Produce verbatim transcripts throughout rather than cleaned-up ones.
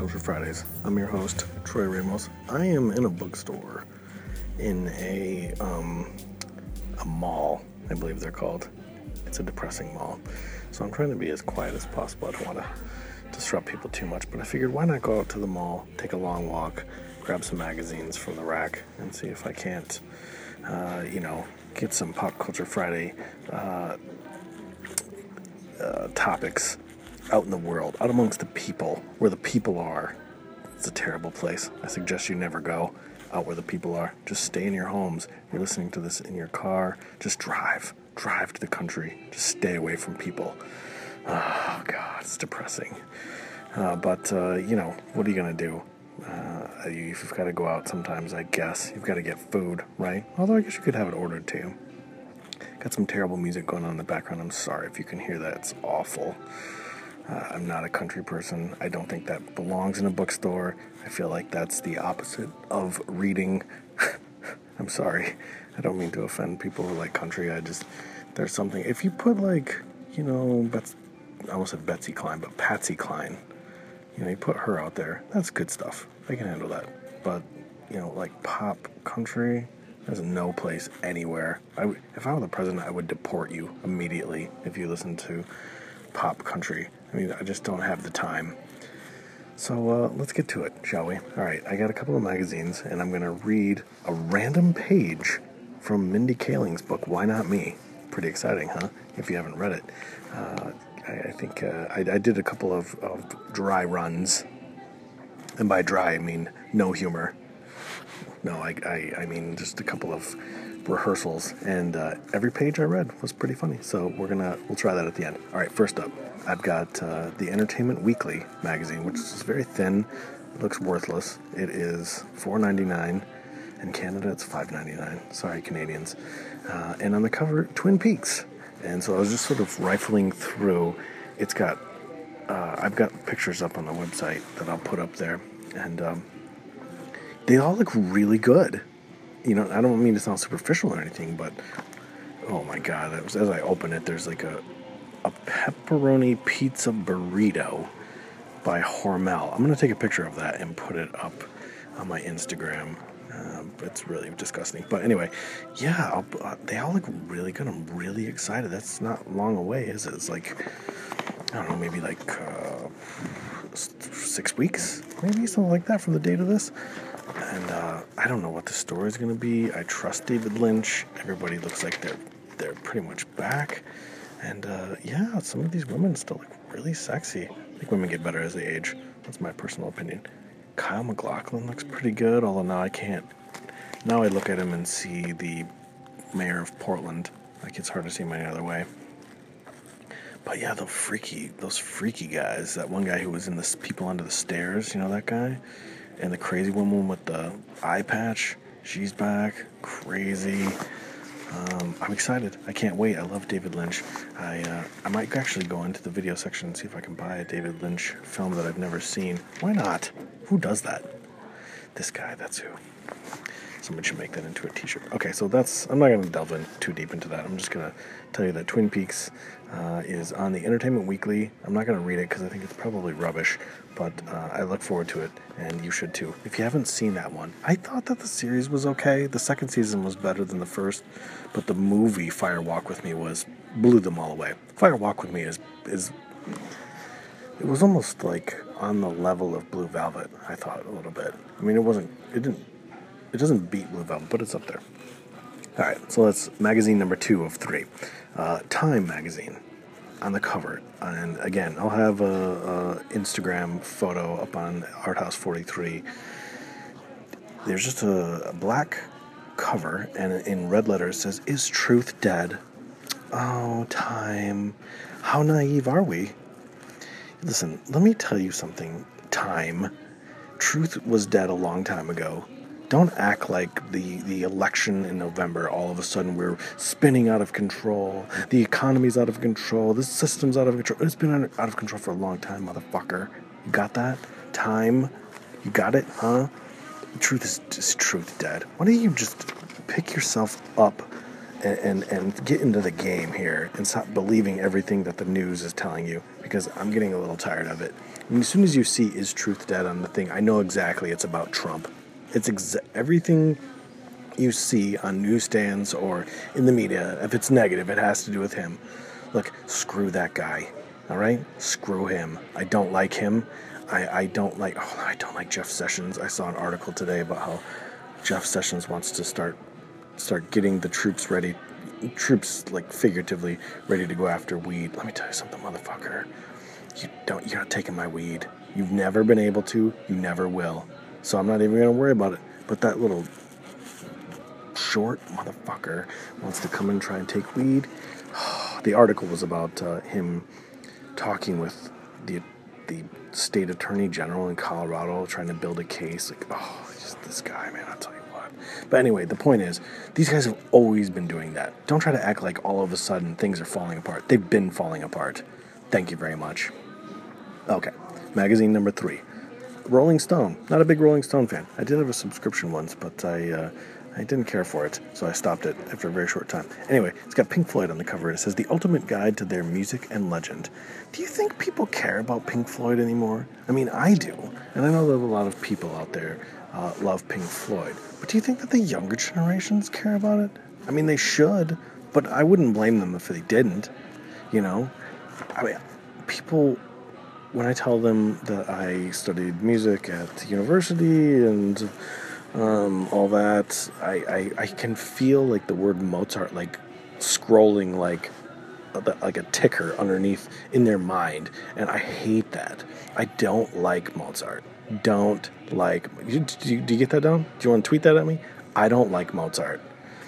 Culture Fridays. I'm your host, Troy Ramos. I am in a bookstore in a um, a mall, I believe they're called. It's a depressing mall. So I'm trying to be as quiet as possible. I don't want to disrupt people too much, but I figured why not go out to the mall, take a long walk, grab some magazines from the rack, and see if I can't, uh, you know, get some Pop Culture Friday uh, uh, topics out in the world, out amongst the people, where the people are. It's a terrible place. I suggest you never go out where the people are. Just stay in your homes. You're listening to this in your car. Just drive. Drive to the country. Just stay away from people. Oh, God, it's depressing. Uh, but, uh, you know, what are you going to do? Uh, you've got to go out sometimes, I guess. You've got to get food, right? Although I guess you could have it ordered, too. Got some terrible music going on in the background. I'm sorry if you can hear that. It's awful. Uh, I'm not a country person. I don't think that belongs in a bookstore. I feel like that's the opposite of reading. I'm sorry. I don't mean to offend people who like country. I just, there's something. If you put like, you know, Bets, I almost said Betsy Klein, but Patsy Cline, you know, you put her out there. That's good stuff. I can handle that. But, you know, like pop country, there's no place anywhere. I w- if I were the president, I would deport you immediately if you listen to pop country. I mean, I just don't have the time. So uh, let's get to it, shall we? All right, I got a couple of magazines, and I'm going to read a random page from Mindy Kaling's book, Why Not Me? Pretty exciting, huh? If you haven't read it. Uh, I, I think uh, I, I did a couple of, of dry runs. And by dry, I mean no humor. No, I, I, I mean just a couple of rehearsals, and uh, every page I read was pretty funny. So we're gonna we'll try that at the end. All right, first up, I've got uh, the Entertainment Weekly magazine, which is very thin. It looks worthless. It is four ninety-nine. In Canada, it's five ninety-nine. Sorry, Canadians. Uh, and on the cover, Twin Peaks. And so I was just sort of rifling through. It's got uh, I've got pictures up on the website that I'll put up there, and um, they all look really good. You know, I don't mean to sound superficial or anything, but oh my God, it was, as I open it, there's like a a pepperoni pizza burrito by Hormel. I'm going to take a picture of that and put it up on my Instagram. Um, it's really disgusting. But anyway, yeah, I'll, uh, they all look really good. I'm really excited. That's not long away, is it? It's like, I don't know, maybe like uh, six weeks, maybe something like that from the date of this. And uh, I don't know what the story is going to be. I trust David Lynch. Everybody looks like they're they're pretty much back. And uh, yeah, some of these women still look really sexy. I think women get better as they age. That's my personal opinion. Kyle MacLachlan looks pretty good, although now I can't. Now I look at him and see the mayor of Portland. Like, it's hard to see him any other way. But yeah, the freaky, those freaky guys. That one guy who was in the People Under the Stairs, you know that guy? And the crazy woman with the eye patch, she's back. Crazy. Um, I'm excited. I can't wait. I love David Lynch. I uh, I might actually go into the video section and see if I can buy a David Lynch film that I've never seen. Why not? Who does that? This guy, that's who. Someone should make that into a t-shirt. Okay, so that's, I'm not going to delve in too deep into that. I'm just going to tell you that Twin Peaks uh, is on the Entertainment Weekly. I'm not going to read it because I think it's probably rubbish, but uh, I look forward to it, and you should too. If you haven't seen that one, I thought that the series was okay. The second season was better than the first, but the movie Fire Walk With Me was, blew them all away. Fire Walk With Me is, is it was almost like on the level of Blue Velvet, I thought, a little bit. I mean, it wasn't, it didn't, It doesn't beat Blue Velvet, but it's up there. All right, so that's magazine number two of three. Uh, Time magazine on the cover. And again, I'll have a, a Instagram photo up on Arthouse forty-three. There's just a, a black cover, and in red letters it says, "Is truth dead?" Oh, Time. How naive are we? Listen, let me tell you something, Time. Truth was dead a long time ago. Don't act like the, the election in November, all of a sudden we're spinning out of control. The economy's out of control. The system's out of control. It's been out of control for a long time, motherfucker. You got that? Time? You got it, huh? The truth is, is truth dead. Why don't you just pick yourself up and, and, and get into the game here and stop believing everything that the news is telling you, because I'm getting a little tired of it. And as soon as you see "Is Truth Dead" on the thing, I know exactly it's about Trump. It's exa- everything you see on newsstands or in the media. If it's negative, it has to do with him. Look, screw that guy. All right, screw him. I don't like him. I, I don't like. Oh, I don't like Jeff Sessions. I saw an article today about how Jeff Sessions wants to start start getting the troops ready, troops like figuratively ready to go after weed. Let me tell you something, motherfucker. You don't. You're not taking my weed. You've never been able to. You never will. So I'm not even gonna worry about it. But that little short motherfucker wants to come and try and take weed. The article was about uh, him talking with the the state attorney general in Colorado, trying to build a case. Like, oh, just this guy, man. I'll tell you what. But anyway, the point is, these guys have always been doing that. Don't try to act like all of a sudden things are falling apart. They've been falling apart. Thank you very much. Okay, magazine number three. Rolling Stone. Not a big Rolling Stone fan. I did have a subscription once, but I uh, I didn't care for it, so I stopped it after a very short time. Anyway, it's got Pink Floyd on the cover. It says, "The ultimate guide to their music and legend." Do you think people care about Pink Floyd anymore? I mean, I do. And I know that a lot of people out there uh, love Pink Floyd. But do you think that the younger generations care about it? I mean, they should, but I wouldn't blame them if they didn't. You know? I mean, people... When I tell them that I studied music at university and um, all that, I, I, I can feel like the word Mozart like scrolling like like a ticker underneath in their mind, and I hate that. I don't like Mozart. Don't like. Do you, do you get that down? Do you want to tweet that at me? I don't like Mozart.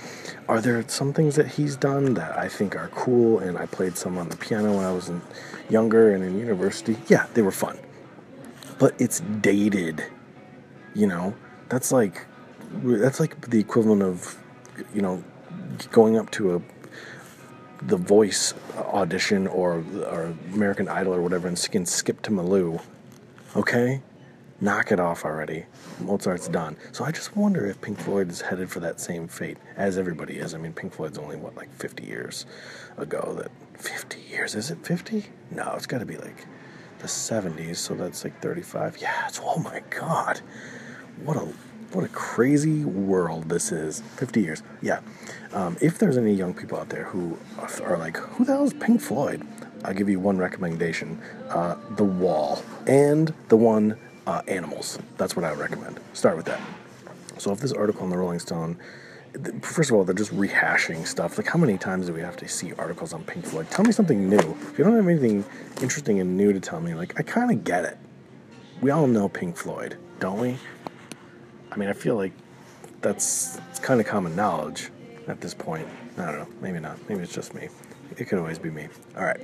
Are there some things that he's done that I think are cool, and I played some on the piano when I was in, younger and in university? Yeah, they were fun. But it's dated, you know? That's like, that's like the equivalent of, you know, going up to a The Voice audition or, or American Idol or whatever and singing Skip to Malou. Okay? Knock it off already. Mozart's done. So I just wonder if Pink Floyd is headed for that same fate, as everybody is. I mean, Pink Floyd's only, what, like fifty years ago that... fifty years? Is it fifty? No, it's got to be like the seventies, so that's like thirty-five. Yeah, it's... Oh my God. What a... What a crazy world this is. fifty years. Yeah. Um, if there's any young people out there who are like, who the hell is Pink Floyd? I'll give you one recommendation. Uh, The Wall. And the one... Uh, animals. That's what I would recommend. Start with that. So if this article in the Rolling Stone, first of all, they're just rehashing stuff. Like, how many times do we have to see articles on Pink Floyd? Tell me something new. If you don't have anything interesting and new to tell me, like, I kind of get it. We all know Pink Floyd, don't we? I mean, I feel like that's it's kind of common knowledge at this point. I don't know. Maybe not. Maybe it's just me. It could always be me. All right.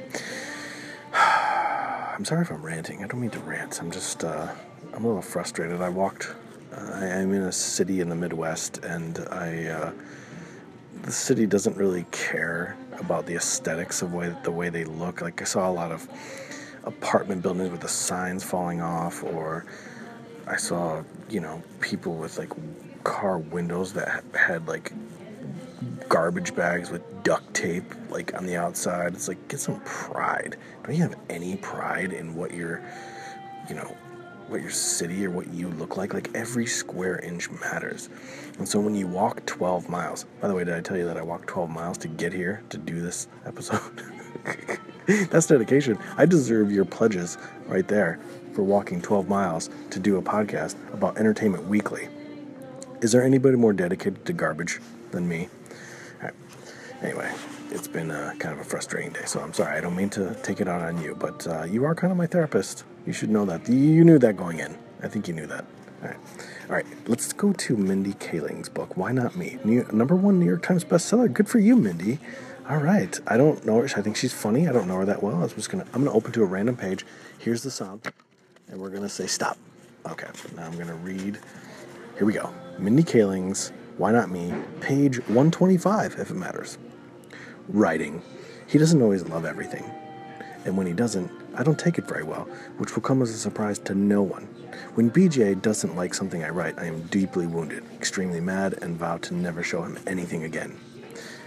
I'm sorry if I'm ranting. I don't mean to rant. I'm just, uh, I'm a little frustrated. I walked, uh, I'm in a city in the Midwest, and I, uh, the city doesn't really care about the aesthetics of way, the way they look. Like, I saw a lot of apartment buildings with the signs falling off, or I saw, you know, people with, like, car windows that had, like, garbage bags with duct tape, like, on the outside. It's like, get some pride. Don't you have any pride in what your, you know, what your city or what you look like? Like, every square inch matters. And so when you walk twelve miles, by the way, did I tell you that I walked twelve miles to get here to do this episode? That's dedication. I deserve your pledges right there for walking twelve miles to do a podcast about Entertainment Weekly. Is there anybody more dedicated to garbage than me? All right. Anyway, it's been uh, kind of a frustrating day, so I'm sorry. I don't mean to take it out on you, but uh, you are kind of my therapist. You should know that. You knew that going in. I think you knew that. All right. All right, let's go to Mindy Kaling's book, Why Not Me? New, number one New York Times bestseller. Good for you, Mindy. All right. I don't know her. I think she's funny. I don't know her that well. I was just gonna. I'm gonna open to a random page. Here's the sound, and we're gonna say stop. Okay. Now I'm gonna read. Here we go. Mindy Kaling's Why Not Me? Page one twenty-five, if it matters. Writing. He doesn't always love everything, and when he doesn't, I don't take it very well, which will come as a surprise to no one. When B J doesn't like something I write, I am deeply wounded, extremely mad, and vow to never show him anything again.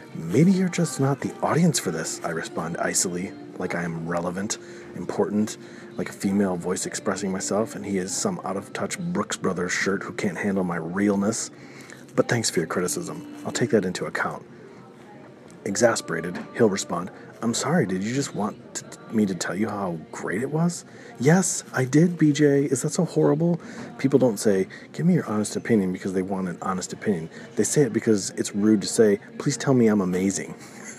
Maybe you're just not the audience for this, I respond icily, like I am relevant, important, like a female voice expressing myself, and he is some out-of-touch Brooks Brothers shirt who can't handle my realness. But thanks for your criticism. I'll take that into account. Exasperated, he'll respond, I'm sorry, did you just want to, me to tell you how great it was? Yes, I did, B J. Is that so horrible? People don't say, give me your honest opinion because they want an honest opinion. They say it because it's rude to say, please tell me I'm amazing.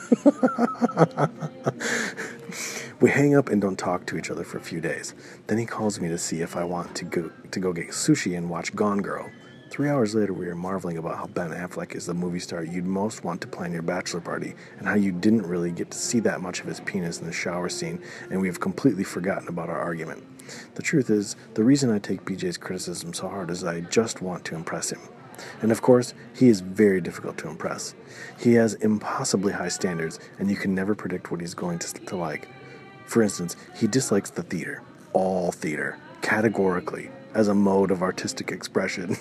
We hang up and don't talk to each other for a few days. Then he calls me to see if I want to go to go get sushi and watch Gone Girl. Three hours later, we are marveling about how Ben Affleck is the movie star you'd most want to plan your bachelor party, and how you didn't really get to see that much of his penis in the shower scene, and we have completely forgotten about our argument. The truth is, the reason I take B J's criticism so hard is that I just want to impress him. And of course, he is very difficult to impress. He has impossibly high standards, and you can never predict what he's going to, to like. For instance, he dislikes the theater, all theater, categorically, as a mode of artistic expression.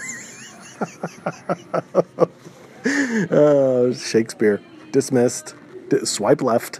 uh, Shakespeare. Dismissed. D- swipe left.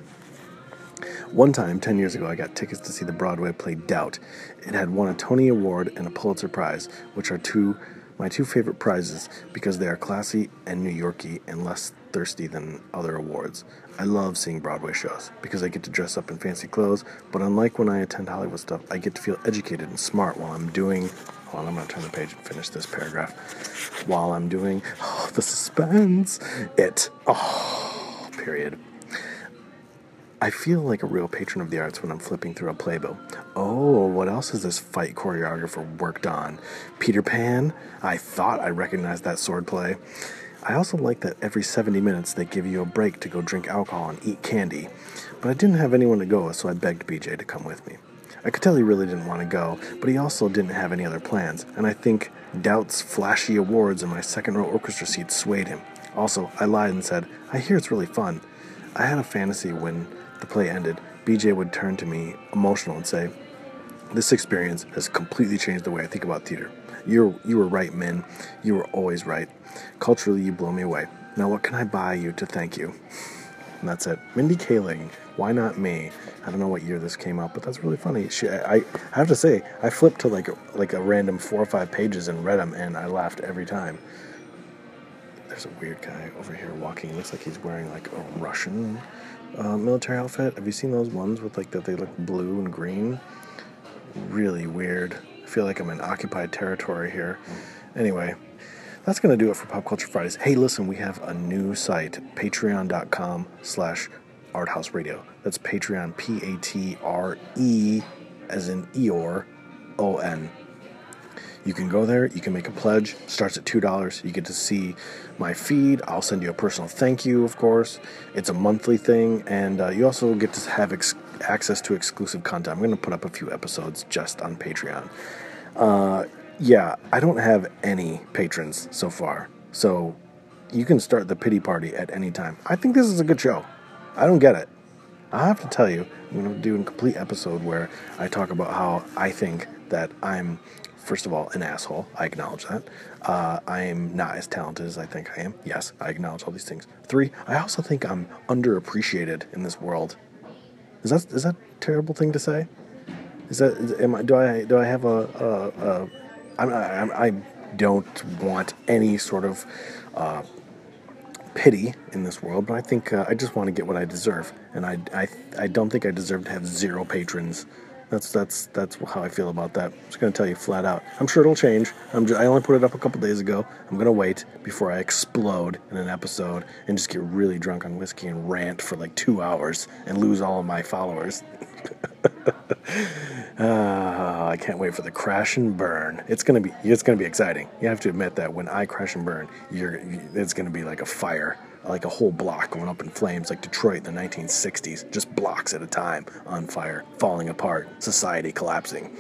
One time, ten years ago, I got tickets to see the Broadway play Doubt. It had won a Tony Award and a Pulitzer Prize, which are two my two favorite prizes because they are classy and New Yorky and less thirsty than other awards. I love seeing Broadway shows because I get to dress up in fancy clothes, but unlike when I attend Hollywood stuff, I get to feel educated and smart while I'm doing... Hold on, I'm going to turn the page and finish this paragraph. While I'm doing... Oh, the suspense! It. Oh, period. I feel like a real patron of the arts when I'm flipping through a playbill. Oh, what else has this fight choreographer worked on? Peter Pan? I thought I recognized that swordplay. I also like that every seventy minutes they give you a break to go drink alcohol and eat candy. But I didn't have anyone to go with, so I begged B J to come with me. I could tell he really didn't want to go, but he also didn't have any other plans, and I think Doubt's flashy awards and my second row orchestra seat swayed him. Also, I lied and said, I hear it's really fun. I had a fantasy when the play ended, B J would turn to me, emotional, and say, this experience has completely changed the way I think about theater. You're, you were right, Min. You were always right. Culturally, you blow me away. Now, what can I buy you to thank you? And that's it. Mindy Kaling. Why not me? I don't know what year this came out, but that's really funny. She, I, I have to say, I flipped to like a, like a random four or five pages and read them, and I laughed every time. There's a weird guy over here walking. Looks like he's wearing like a Russian uh, military outfit. Have you seen those ones with like that they look blue and green? Really weird. I feel like I'm in occupied territory here. Anyway, that's going to do it for Pop Culture Fridays. Hey, listen, we have a new site, patreon.com slash arthouse radio. That's Patreon, P A T R E, as in Eeyore, O N. You can go there, you can make a pledge, starts at two dollars, you get to see my feed, I'll send you a personal thank you, of course, it's a monthly thing, and uh, you also get to have ex- access to exclusive content. I'm going to put up a few episodes just on Patreon. Uh, yeah, I don't have any patrons so far, so you can start the pity party at any time. I think this is a good show. I don't get it. I have to tell you, I'm going to do a complete episode where I talk about how I think that I'm, first of all, an asshole. I acknowledge that. Uh, I am not as talented as I think I am. Yes, I acknowledge all these things. Three, I also think I'm underappreciated in this world. Is that is that a terrible thing to say? Is that is, am I do I do I have a, a, a I'm, I'm, I don't want any sort of uh, pity in this world, but I think uh, I just want to get what I deserve, and I, I I don't think I deserve to have zero patrons. That's that's that's how I feel about that. I'm just going to tell you flat out. I'm sure it'll change. I'm just, I only put it up a couple days ago. I'm going to wait before I explode in an episode and just get really drunk on whiskey and rant for like two hours and lose all of my followers. uh, I can't wait for the crash and burn. It's gonna be it's gonna be exciting. You have to admit that when I crash and burn, you're it's gonna be like a fire, like a whole block going up in flames, like Detroit in the nineteen sixties, just blocks at a time on fire, falling apart, society collapsing.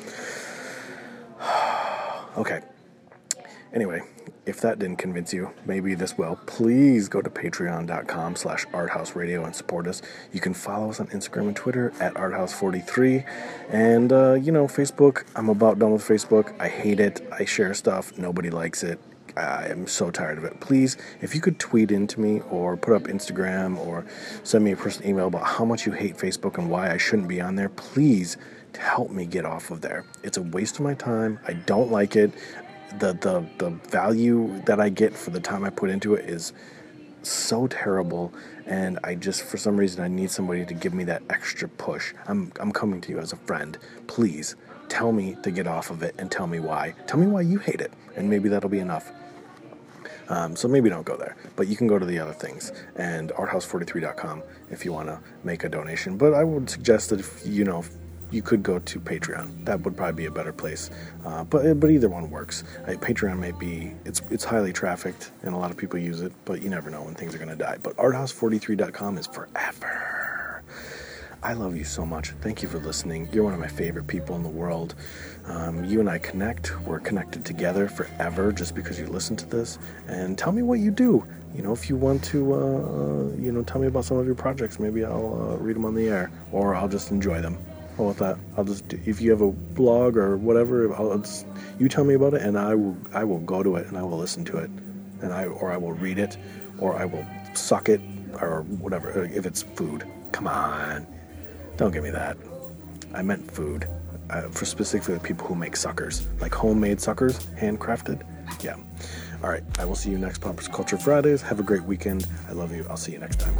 Okay. Anyway, if that didn't convince you, maybe this will. Please go to patreon.com slash arthouseradio and support us. You can follow us on Instagram and Twitter at arthouse forty-three. And, uh, you know, Facebook, I'm about done with Facebook. I hate it. I share stuff. Nobody likes it. I am so tired of it. Please, if you could tweet into me or put up Instagram or send me a personal email about how much you hate Facebook and why I shouldn't be on there, please help me get off of there. It's a waste of my time. I don't like it. The, the, the value that I get for the time I put into it is so terrible, and I just, for some reason, I need somebody to give me that extra push. I'm I'm coming to you as a friend. Please tell me to get off of it and tell me why. Tell me why you hate it, and maybe that'll be enough. Um, so maybe don't go there, but you can go to the other things and art house forty-three dot com if you want to make a donation. But I would suggest that if you know you could go to Patreon. That would probably be a better place. Uh, but but either one works. I, Patreon may be, it's it's highly trafficked, and a lot of people use it, but you never know when things are going to die. But art house forty-three dot com is forever. I love you so much. Thank you for listening. You're one of my favorite people in the world. Um, you and I connect. We're connected together forever just because you listen to this. And tell me what you do. You know, if you want to, uh, you know, tell me about some of your projects, maybe I'll uh, read them on the air, or I'll just enjoy them. How about that? I'll just, do, if you have a blog or whatever, I'll just, you tell me about it, and I will, I will go to it, and I will listen to it, and I, or I will read it, or I will suck it, or whatever. If it's food, come on, don't give me that. I meant food, uh, for specifically the people who make suckers, like homemade suckers, handcrafted. Yeah. All right. I will see you next Poppers Culture Fridays. Have a great weekend. I love you. I'll see you next time.